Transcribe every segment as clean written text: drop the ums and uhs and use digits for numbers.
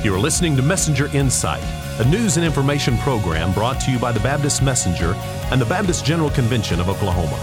You're listening to Messenger Insight, a news and information program brought to you by the Baptist Messenger and the Baptist General Convention of Oklahoma.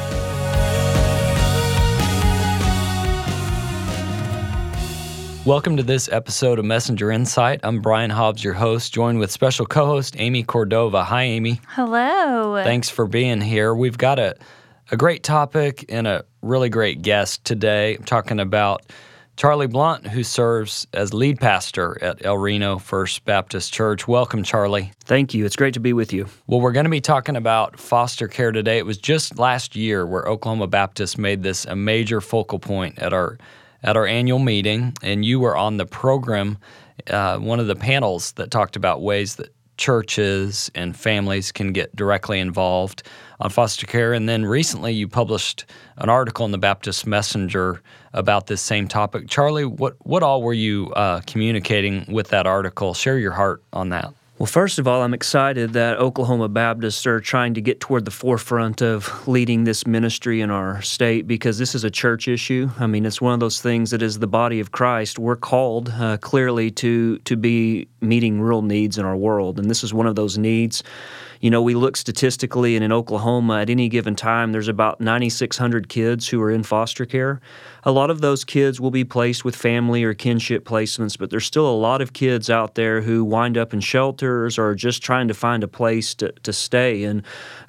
Welcome to this episode of Messenger Insight. I'm Brian Hobbs, your host, joined with special co-host Amy Cordova. Hi, Amy. Hello. Thanks for being here. We've got a great topic and a really great guest today. I'm talking about Charlie Blunt, who serves as lead pastor at El Reno First Baptist Church. Welcome, Charlie. Thank you. It's great to be with you. Well, we're going to be talking about foster care today. It was just last year where Oklahoma Baptist made this a major focal point at our annual meeting, and you were on the program, one of the panels that talked about ways that churches and families can get directly involved on foster care. And then recently you published an article in the Baptist Messenger about this same topic. Charlie, what all were you communicating with that article? Share your heart on that. Well, first of all, I'm excited that Oklahoma Baptists are trying to get toward the forefront of leading this ministry in our state, because this is a church issue. I mean, it's one of those things that as the body of Christ, we're called clearly to be meeting real needs in our world, and this is one of those needs. You know, we look statistically, and in Oklahoma, at any given time, there's about 9,600 kids who are in foster care. A lot of those kids will be placed with family or kinship placements, but there's still a lot of kids out there who wind up in shelters or just trying to find a place to stay. And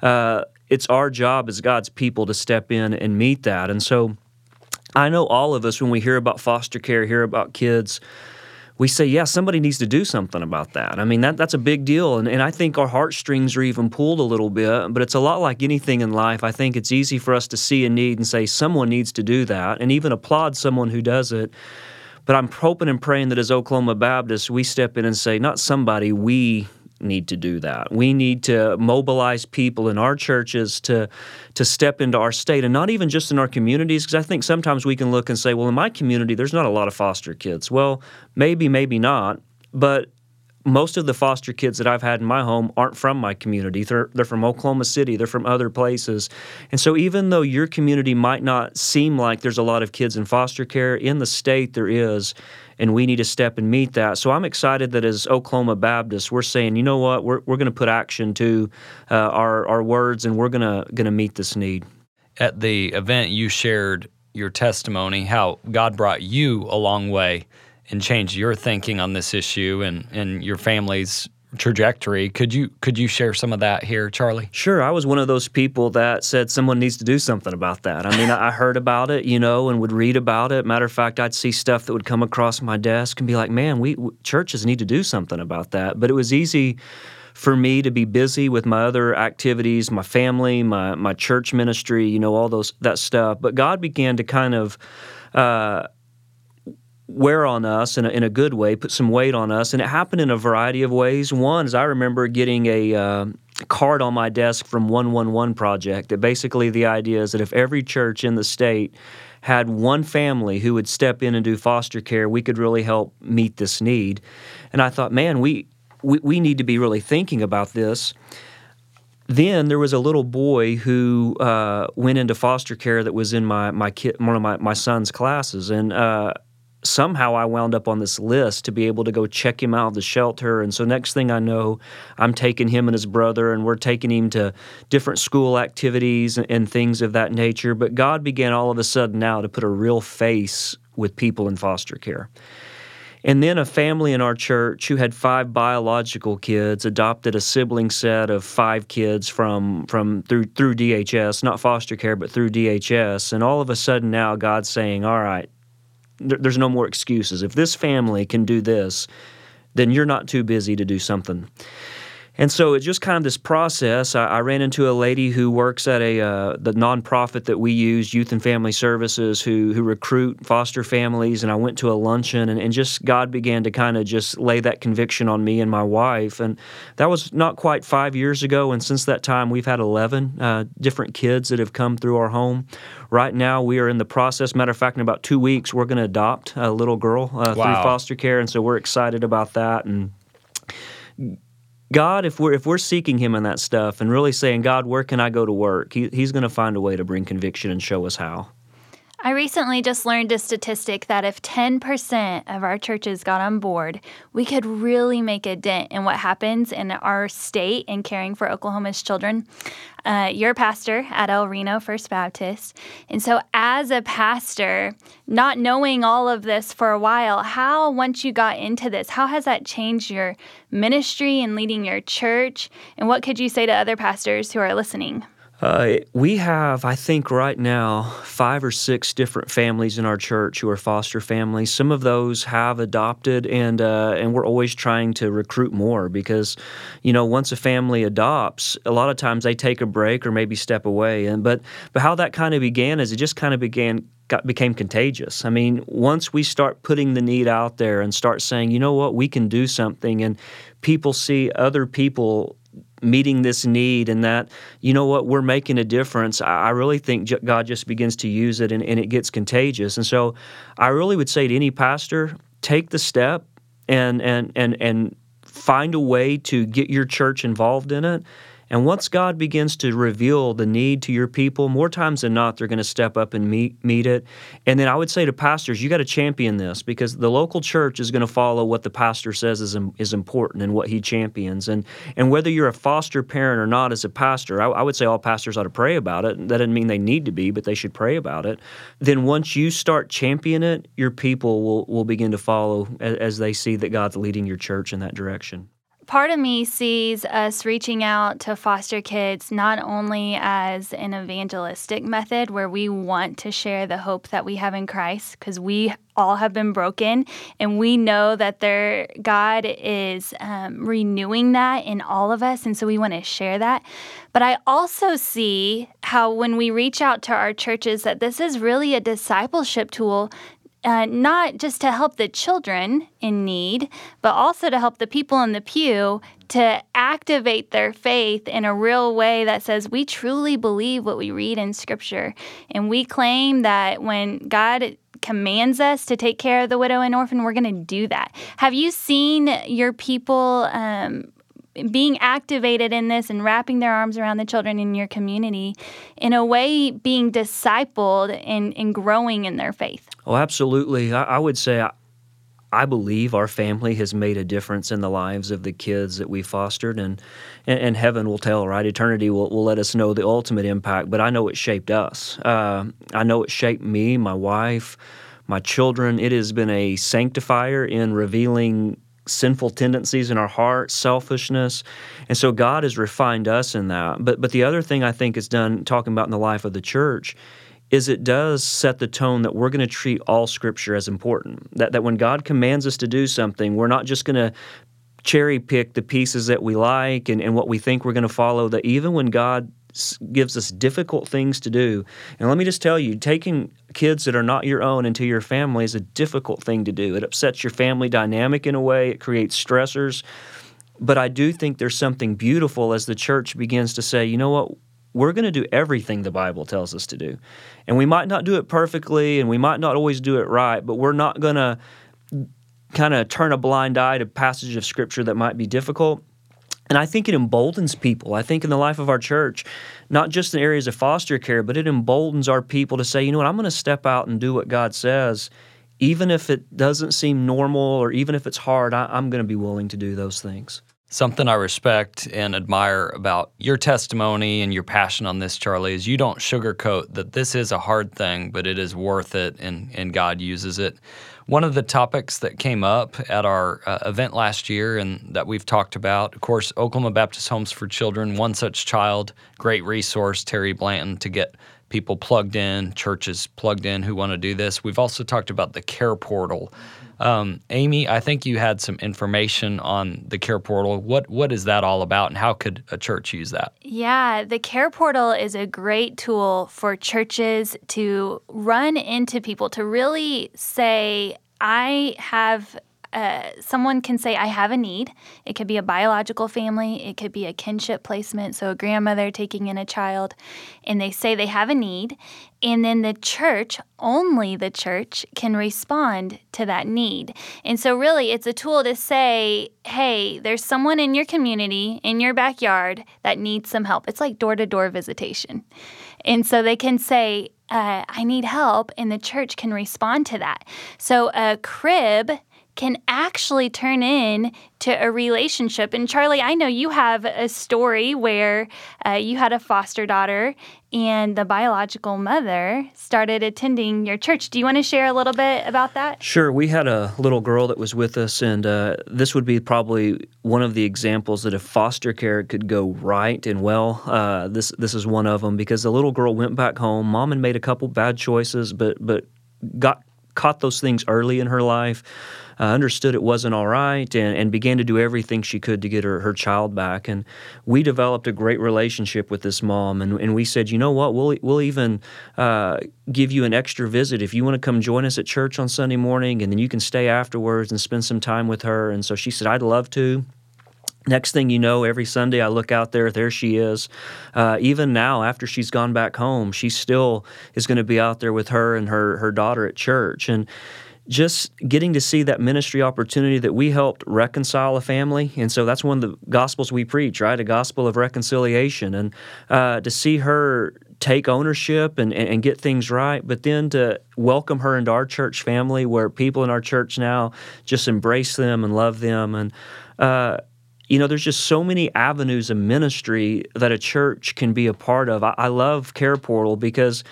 it's our job as God's people to step in and meet that. And so I know all of us, when we hear about foster care, hear about kids, we say, yeah, somebody needs to do something about that. I mean, that's a big deal, and I think our heartstrings are even pulled a little bit, but it's a lot like anything in life. I think it's easy for us to see a need and say, someone needs to do that, and even applaud someone who does it. But I'm hoping and praying that as Oklahoma Baptists, we step in and say, not somebody, we need to do that. We need to mobilize people in our churches to step into our state, and not even just in our communities, because I think sometimes we can look and say, well, in my community, there's not a lot of foster kids. Well, maybe not, but most of the foster kids that I've had in my home aren't from my community. They're from Oklahoma City. They're from other places. And so even though your community might not seem like there's a lot of kids in foster care, in the state there is, and we need to step and meet that. So I'm excited that as Oklahoma Baptists, we're saying, you know what, we're going to put action to our words, and we're going to meet this need. At the event, you shared your testimony, how God brought you a long way and changed your thinking on this issue and your family's trajectory. Could you share some of that here, Charlie? Sure. I was one of those people that said someone needs to do something about that. I mean, I heard about it, and would read about it. Matter of fact, I'd see stuff that would come across my desk and be like, man, we churches need to do something about that. But it was easy for me to be busy with my other activities, my family, my church ministry, all that stuff. But God began to kind of wear on us in a good way, put some weight on us, and it happened in a variety of ways. One is I remember getting a card on my desk from 111 Project that basically the idea is that if every church in the state had one family who would step in and do foster care, we could really help meet this need. And I thought, man, we need to be really thinking about this. Then there was a little boy who went into foster care that was in one of my son's classes, and somehow I wound up on this list to be able to go check him out of the shelter. And so next thing I know, I'm taking him and his brother, and we're taking him to different school activities and things of that nature. But God began all of a sudden now to put a real face with people in foster care. And then a family in our church who had 5 biological kids adopted a sibling set of 5 kids through DHS, not foster care, but through DHS. And all of a sudden now God's saying, all right, there's no more excuses. If this family can do this, then you're not too busy to do something. And so it's just kind of this process. I ran into a lady who works at the nonprofit that we use, Youth and Family Services, who recruit foster families, and I went to a luncheon, and just God began to kind of just lay that conviction on me and my wife. And that was not quite 5 years ago, and since that time we've had 11 different kids that have come through our home. Right now we are in the process. Matter of fact, in about 2 weeks we're going to adopt a little girl through foster care, and so we're excited about that. And God, if we're seeking Him in that stuff and really saying, God, where can I go to work? He's going to find a way to bring conviction and show us how. I recently just learned a statistic that if 10% of our churches got on board, we could really make a dent in what happens in our state in caring for Oklahoma's children. You're a pastor at El Reno First Baptist. And so as a pastor, not knowing all of this for a while, how, once you got into this, how has that changed your ministry and leading your church? And what could you say to other pastors who are listening? We have, I think right now, 5 or 6 different families in our church who are foster families. Some of those have adopted, and we're always trying to recruit more because, once a family adopts, a lot of times they take a break or maybe step away. But how that kind of began is it just kind of became contagious. I mean, once we start putting the need out there and start saying, you know what, we can do something, and people see other people meeting this need and that, you know what, we're making a difference, I really think God just begins to use it and it gets contagious. And so I really would say to any pastor, take the step and find a way to get your church involved in it. And once God begins to reveal the need to your people, more times than not, they're going to step up and meet it. And then I would say to pastors, you got to champion this because the local church is going to follow what the pastor says is important and what he champions. And whether you're a foster parent or not as a pastor, I would say all pastors ought to pray about it. That doesn't mean they need to be, but they should pray about it. Then once you start championing it, your people will begin to follow as they see that God's leading your church in that direction. Part of me sees us reaching out to foster kids not only as an evangelistic method where we want to share the hope that we have in Christ, because we all have been broken, and we know that God is renewing that in all of us, and so we want to share that. But I also see how when we reach out to our churches that this is really a discipleship tool, not just to help the children in need, but also to help the people in the pew to activate their faith in a real way that says we truly believe what we read in Scripture. And we claim that when God commands us to take care of the widow and orphan, we're going to do that. Have you seen your people being activated in this and wrapping their arms around the children in your community, in a way being discipled and growing in their faith? Oh, absolutely. I would say I believe our family has made a difference in the lives of the kids that we fostered, and heaven will tell, right? Eternity will let us know the ultimate impact, but I know it shaped us. I know it shaped me, my wife, my children. It has been a sanctifier in revealing sinful tendencies in our hearts, selfishness. And so God has refined us in that. But the other thing I think it's done, talking about in the life of the church, is it does set the tone that we're going to treat all Scripture as important. That when God commands us to do something, we're not just going to cherry pick the pieces that we like and what we think we're going to follow, that even when God gives us difficult things to do. And let me just tell you, taking kids that are not your own into your family is a difficult thing to do. It upsets your family dynamic in a way. It creates stressors. But I do think there's something beautiful as the church begins to say, you know what, we're going to do everything the Bible tells us to do. And we might not do it perfectly, and we might not always do it right, but we're not going to kind of turn a blind eye to passages of Scripture that might be difficult. And I think it emboldens people. I think in the life of our church, not just in areas of foster care, but it emboldens our people to say, you know what, I'm going to step out and do what God says, even if it doesn't seem normal or even if it's hard, I'm going to be willing to do those things. Something I respect and admire about your testimony and your passion on this, Charlie, is you don't sugarcoat that this is a hard thing, but it is worth it, and God uses it. One of the topics that came up at our event last year and that we've talked about, of course, Oklahoma Baptist Homes for Children, one such child, great resource, Terry Blanton, to get people plugged in, churches plugged in who want to do this. We've also talked about the Care Portal. Amy, I think you had some information on the Care Portal. What is that all about, and how could a church use that? Yeah, the Care Portal is a great tool for churches to run into people, to really say, I have someone can say, I have a need. It could be a biological family. It could be a kinship placement, so a grandmother taking in a child. And they say they have a need. And then the church, only the church, can respond to that need. And so really, it's a tool to say, hey, there's someone in your community, in your backyard, that needs some help. It's like door-to-door visitation. And so they can say, I need help, and the church can respond to that. So a crib can actually turn in to a relationship. And Charlie, I know you have a story where you had a foster daughter and the biological mother started attending your church. Do you want to share a little bit about that? Sure. We had a little girl that was with us, and this would be probably one of the examples that if foster care could go right and well, this is one of them, because the little girl went back home. Mom had made a couple bad choices, but caught those things early in her life, understood it wasn't all right, and began to do everything she could to get her child back. And we developed a great relationship with this mom, and we said, you know what, we'll even give you an extra visit if you want to come join us at church on Sunday morning, and then you can stay afterwards and spend some time with her. And so she said, I'd love to. Next thing you know, every Sunday I look out there she is. Even now, after she's gone back home, she still is going to be out there with her and her daughter at church. And just getting to see that ministry opportunity that we helped reconcile a family. And so that's one of the gospels we preach, right? A gospel of reconciliation. And to see her take ownership and get things right, but then to welcome her into our church family where people in our church now just embrace them and love them. And there's just so many avenues of ministry that a church can be a part of. I love Care Portal because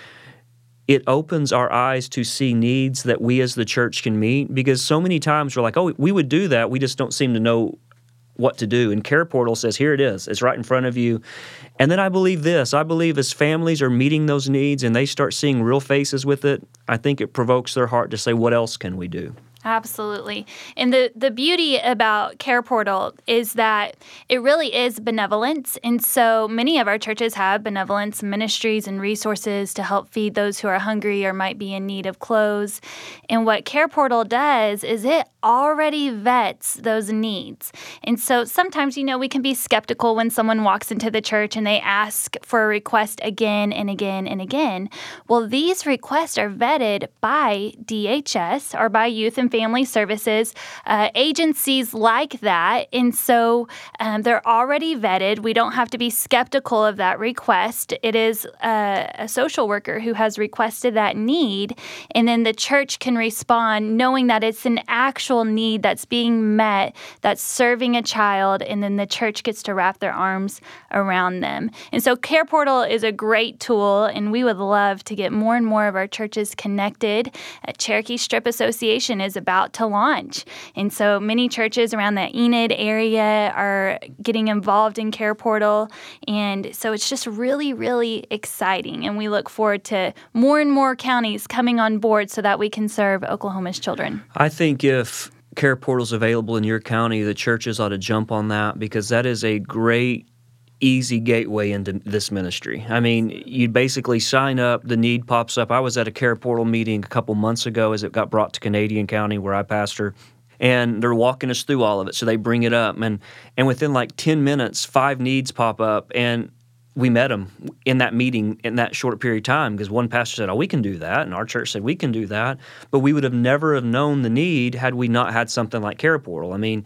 it opens our eyes to see needs that we as the church can meet, because so many times we're like, oh, we would do that. We just don't seem to know what to do. And Care Portal says, here it is. It's right in front of you. And then I believe this. I believe as families are meeting those needs and they start seeing real faces with it, I think it provokes their heart to say, what else can we do? Absolutely. And the beauty about Care Portal is that it really is benevolence. And so many of our churches have benevolence ministries and resources to help feed those who are hungry or might be in need of clothes. And what Care Portal does is it already vets those needs. And so sometimes, we can be skeptical when someone walks into the church and they ask for a request again and again and again. Well, these requests are vetted by DHS or by Youth and Family Services, agencies like that. And so they're already vetted. We don't have to be skeptical of that request. It is a social worker who has requested that need. And then the church can respond knowing that it's an actual need that's being met, that's serving a child, and then the church gets to wrap their arms around them. And so Care Portal is a great tool, and we would love to get more and more of our churches connected. Cherokee Strip Association is about to launch. And so many churches around the Enid area are getting involved in Care Portal. And so it's just really, really exciting. And we look forward to more and more counties coming on board so that we can serve Oklahoma's children. I think if Care Portal is available in your county, the churches ought to jump on that, because that is a great, easy gateway into this ministry. I mean, you basically sign up, the need pops up. I was at a Care Portal meeting a couple months ago as it got brought to Canadian County where I pastor, and they're walking us through all of it. So they bring it up, and within like 10 minutes, 5 needs pop up, and we met them in that meeting in that short period of time, because one pastor said, oh, we can do that, and our church said we can do that, but we would have never have known the need had we not had something like Care Portal. I mean,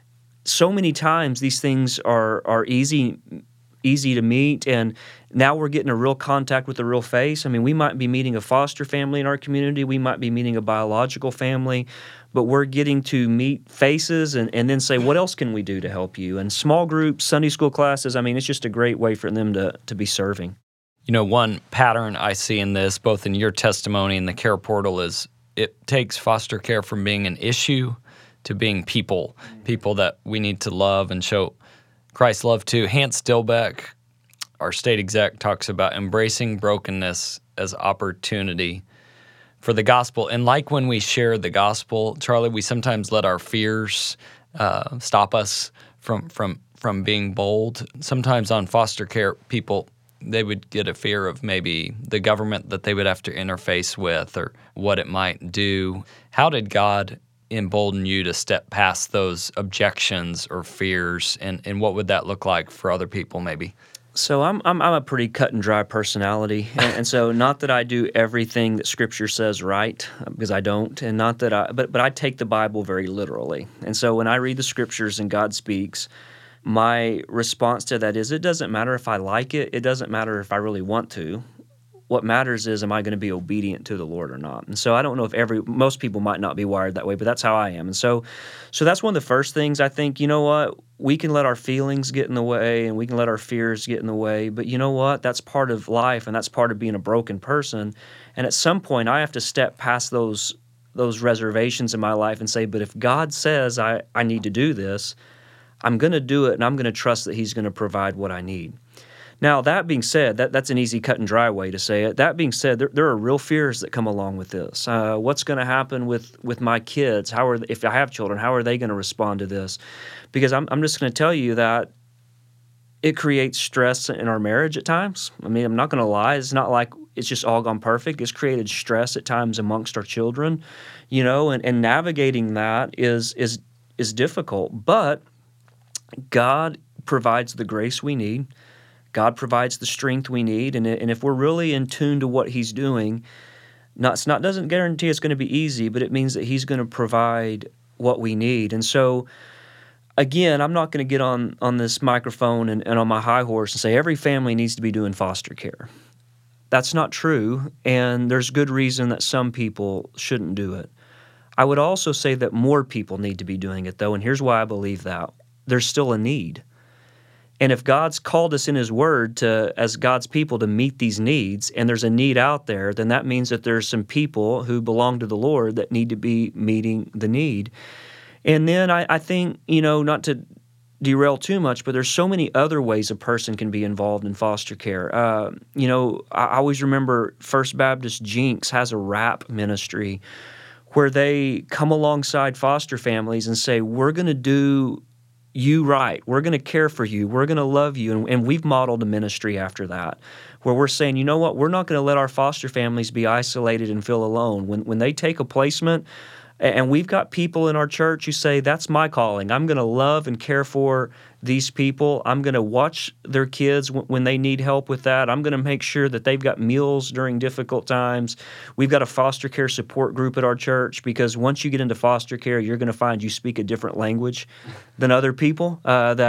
so many times these things are easy to meet, and now we're getting a real contact with a real face. I mean, we might be meeting a foster family in our community, we might be meeting a biological family, but we're getting to meet faces and then say, what else can we do to help you? And small groups, Sunday school classes, I mean, it's just a great way for them to be serving. One pattern I see in this, both in your testimony and the Care Portal, is it takes foster care from being an issue to being people that we need to love and show Christ's love to. Hans Stillbeck, our state exec, talks about embracing brokenness as opportunity for the gospel. And like when we share the gospel, Charlie, we sometimes let our fears stop us from being bold. Sometimes on foster care, people, they would get a fear of maybe the government that they would have to interface with or what it might do. How did God embolden you to step past those objections or fears, and what would that look like for other people maybe? So I'm a pretty cut and dry personality, and so not that I do everything that Scripture says right, because I don't, and not that but I take the Bible very literally. And so when I read the Scriptures and God speaks, my response to that is, it doesn't matter if I like it, it doesn't matter if I really want to. What matters is, am I going to be obedient to the Lord or not? And so I don't know if most people might not be wired that way, but that's how I am. And so that's one of the first things I think, you know what? We can let our feelings get in the way and we can let our fears get in the way, but you know what? That's part of life and that's part of being a broken person. And at some point I have to step past those reservations in my life and say, but if God says I need to do this, I'm going to do it and I'm going to trust that He's going to provide what I need. Now, that being said, that's an easy cut and dry way to say it. That being said, there are real fears that come along with this. What's going to happen with my kids? If I have children, how are they going to respond to this? Because I'm just going to tell you that it creates stress in our marriage at times. I mean, I'm not going to lie. It's not like it's just all gone perfect. It's created stress at times amongst our children, and navigating that is difficult. But God provides the grace we need. God provides the strength we need, and if we're really in tune to what He's doing, doesn't guarantee it's going to be easy, but it means that He's going to provide what we need. And so, again, I'm not going to get on this microphone and on my high horse and say every family needs to be doing foster care. That's not true, and there's good reason that some people shouldn't do it. I would also say that more people need to be doing it, though, and here's why I believe that. There's still a need. And if God's called us in His Word as God's people to meet these needs, and there's a need out there, then that means that there's some people who belong to the Lord that need to be meeting the need. And then I think, not to derail too much, but there's so many other ways a person can be involved in foster care. I always remember First Baptist Jenks has a RAP ministry where they come alongside foster families and say, we're going to do you right. We're going to care for you. We're going to love you. And we've modeled a ministry after that where we're saying, you know what, we're not going to let our foster families be isolated and feel alone. When they take a placement, and we've got people in our church who say, that's my calling. I'm going to love and care for these people. I'm going to watch their kids when they need help with that. I'm going to make sure that they've got meals during difficult times. We've got a foster care support group at our church because once you get into foster care, you're going to find you speak a different language than other people.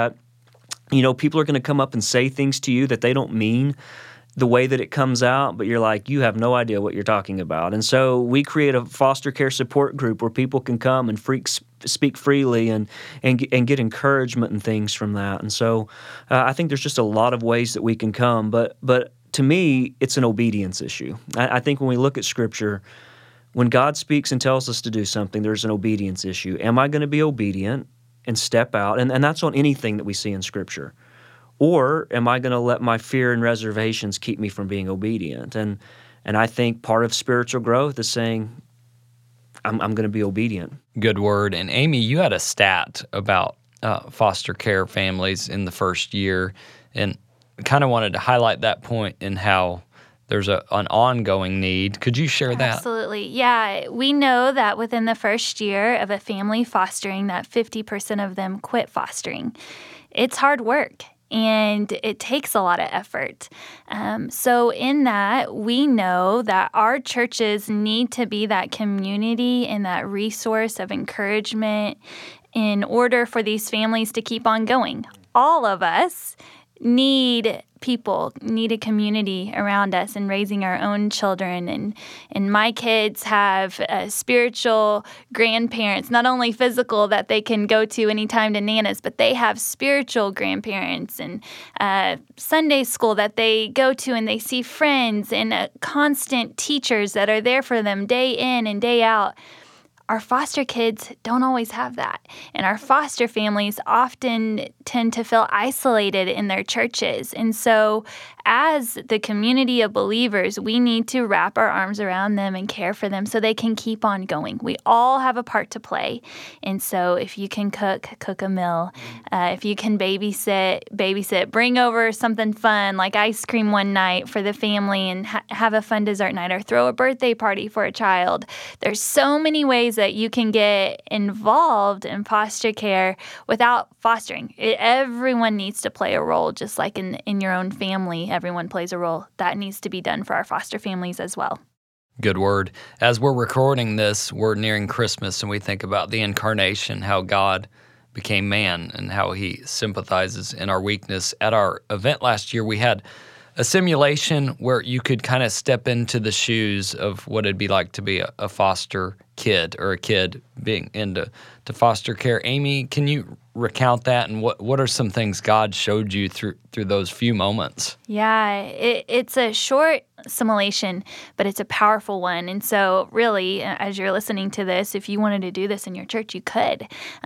People are going to come up and say things to you that they don't mean the way that it comes out, but you're like, you have no idea what you're talking about. And so we create a foster care support group where people can come and speak freely and get encouragement and things from that. And so I think there's just a lot of ways that we can come, but to me, it's an obedience issue. I think when we look at Scripture, when God speaks and tells us to do something, there's an obedience issue. Am I going to be obedient and step out? And that's on anything that we see in Scripture. Or am I going to let my fear and reservations keep me from being obedient? And I think part of spiritual growth is saying, I'm going to be obedient. Good word. And Amy, you had a stat about foster care families in the first year, and kind of wanted to highlight that point in how there's an ongoing need. Could you share that? Absolutely. Yeah. We know that within the first year of a family fostering, that 50% of them quit fostering. It's hard work. And it takes a lot of effort. So in that, we know that our churches need to be that community and that resource of encouragement in order for these families to keep on going. All of us need a community around us and raising our own children. And my kids have spiritual grandparents, not only physical that they can go to anytime to Nana's, but they have spiritual grandparents and Sunday school that they go to, and they see friends and constant teachers that are there for them day in and day out. Our foster kids don't always have that. And our foster families often tend to feel isolated in their churches. And so as the community of believers, we need to wrap our arms around them and care for them so they can keep on going. We all have a part to play. And so if you can cook a meal. If you can babysit, bring over something fun like ice cream one night for the family and have a fun dessert night, or throw a birthday party for a child. There's so many ways that you can get involved in foster care without fostering. Everyone needs to play a role, just like in your own family. Everyone plays a role. That needs to be done for our foster families as well. Good word. As we're recording this, we're nearing Christmas, and we think about the incarnation, how God became man, and how He sympathizes in our weakness. At our event last year, we had a simulation where you could kind of step into the shoes of what it'd be like to be a foster kid or a kid being into foster care. Amy, can you recount that, and what are some things God showed you through those few moments? Yeah, it's a short simulation, but it's a powerful one. And so really, as you're listening to this, if you wanted to do this in your church, you could.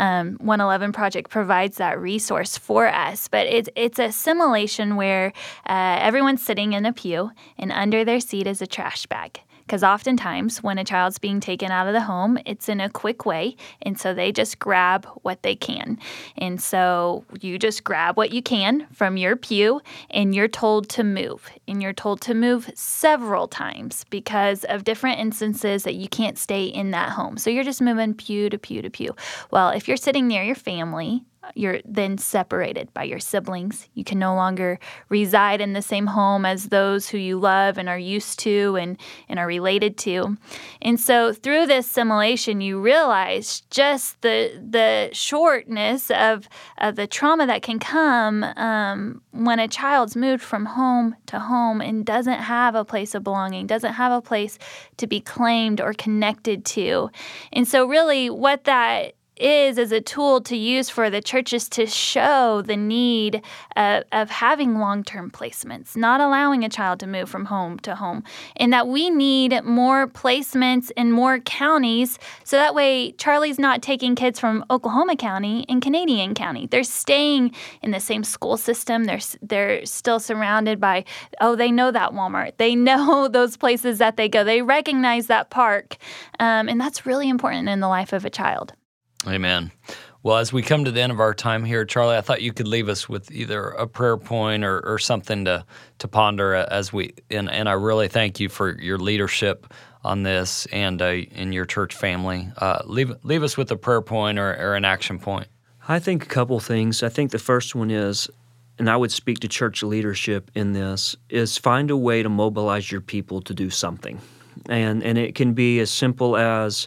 111 Project provides that resource for us. But it's a simulation where everyone's sitting in a pew, and under their seat is a trash bag. Because oftentimes when a child's being taken out of the home, it's in a quick way, and so they just grab what they can. And so you just grab what you can from your pew, and you're told to move. And you're told to move several times because of different instances that you can't stay in that home. So you're just moving pew to pew to pew. Well, if you're sitting near your family, you're then separated by your siblings. You can no longer reside in the same home as those who you love and are used to and are related to. And so through this simulation, you realize just the shortness of the trauma that can come when a child's moved from home to home and doesn't have a place of belonging, doesn't have a place to be claimed or connected to. And so really what that is a tool to use for the churches to show the need of having long-term placements, not allowing a child to move from home to home, and that we need more placements in more counties so that way Charlie's not taking kids from Oklahoma County and Canadian County. They're staying in the same school system. They're still surrounded by, they know that Walmart. They know those places that they go. They recognize that park, and that's really important in the life of a child. Amen. Well, as we come to the end of our time here, Charlie, I thought you could leave us with either a prayer point or something to ponder as and I really thank you for your leadership on this and in your church family. Leave us with a prayer point or an action point. I think a couple things. I think the first one is, and I would speak to church leadership in this, is find a way to mobilize your people to do something. And it can be as simple as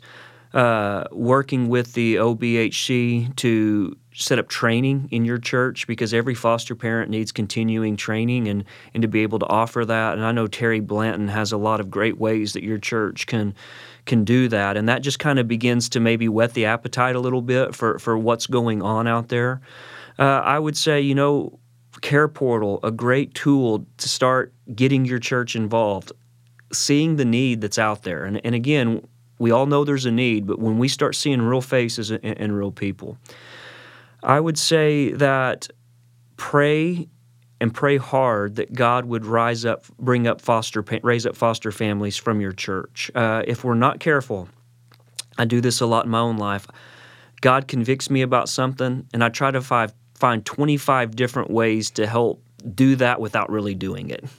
working with the OBHC to set up training in your church, because every foster parent needs continuing training and to be able to offer that. And I know Terry Blanton has a lot of great ways that your church can do that. And that just kind of begins to maybe whet the appetite a little bit for what's going on out there. I would say, Care Portal, a great tool to start getting your church involved, seeing the need that's out there. And again, we all know there's a need, but when we start seeing real faces and real people, I would say that pray hard that God would raise up foster families from your church. If we're not careful, I do this a lot in my own life. God convicts me about something, and I try to find 25 different ways to help do that without really doing it.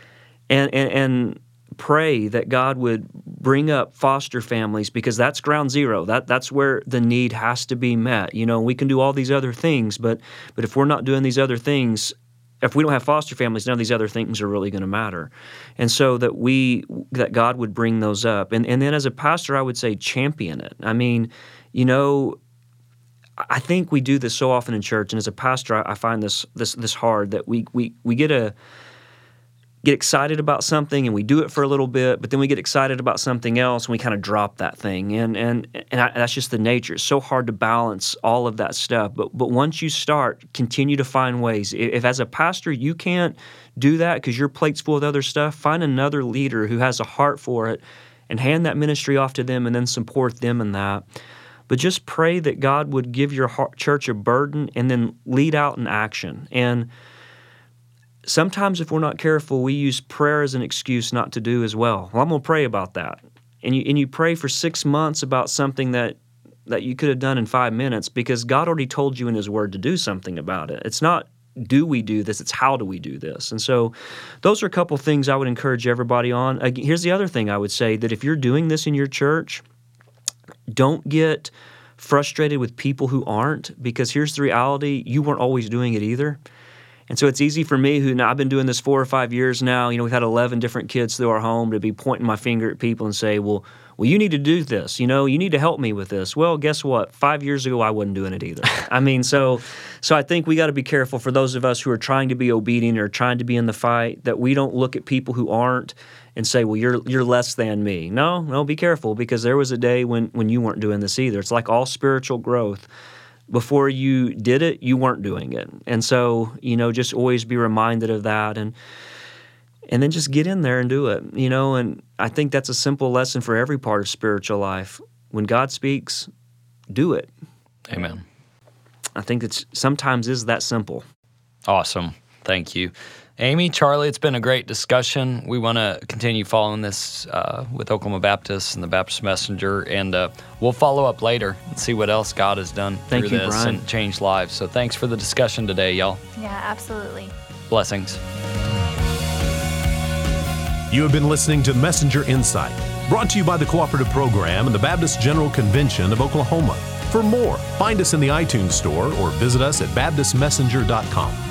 And pray that God would bring up foster families, because that's ground zero. That's where the need has to be met. We can do all these other things, but if we're not doing these other things, if we don't have foster families, none of these other things are really going to matter. And so that God would bring those up. And then as a pastor, I would say champion it. I mean, I think we do this so often in church, and as a pastor, I find this hard, that we get excited about something and we do it for a little bit, but then we get excited about something else and we kind of drop that thing. And that's just the nature. It's so hard to balance all of that stuff. But once you start, continue to find ways. If as a pastor you can't do that because your plate's full with other stuff, find another leader who has a heart for it and hand that ministry off to them and then support them in that. But just pray that God would give your church a burden and then lead out in action. And sometimes if we're not careful, we use prayer as an excuse not to do as well. Well, I'm going to pray about that. And you pray for 6 months about something that you could have done in 5 minutes, because God already told you in His Word to do something about it. It's not, do we do this? It's how do we do this? And so those are a couple things I would encourage everybody on. Here's the other thing I would say, that if you're doing this in your church, don't get frustrated with people who aren't, because here's the reality, you weren't always doing it either. And so it's easy for me, I've been doing this 4 or 5 years now, we've had 11 different kids through our home, to be pointing my finger at people and say, well, well, you need to do this. You need to help me with this. Well, guess what? 5 years ago, I wasn't doing it either. I mean, so I think we got to be careful for those of us who are trying to be obedient or trying to be in the fight, that we don't look at people who aren't and say, well, you're less than me. No, be careful, because there was a day when you weren't doing this either. It's like all spiritual growth. Before you did it, you weren't doing it. And so, just always be reminded of that and then just get in there and do it, and I think that's a simple lesson for every part of spiritual life. When God speaks, do it. Amen. I think it's sometimes is that simple. Awesome. Thank you. Amy, Charlie, it's been a great discussion. We want to continue following this with Oklahoma Baptist and the Baptist Messenger, and we'll follow up later and see what else God has done through this Brian. and changed lives. So thanks for the discussion today, y'all. Yeah, absolutely. Blessings. You have been listening to Messenger Insight, brought to you by the Cooperative Program and the Baptist General Convention of Oklahoma. For more, find us in the iTunes Store or visit us at baptistmessenger.com.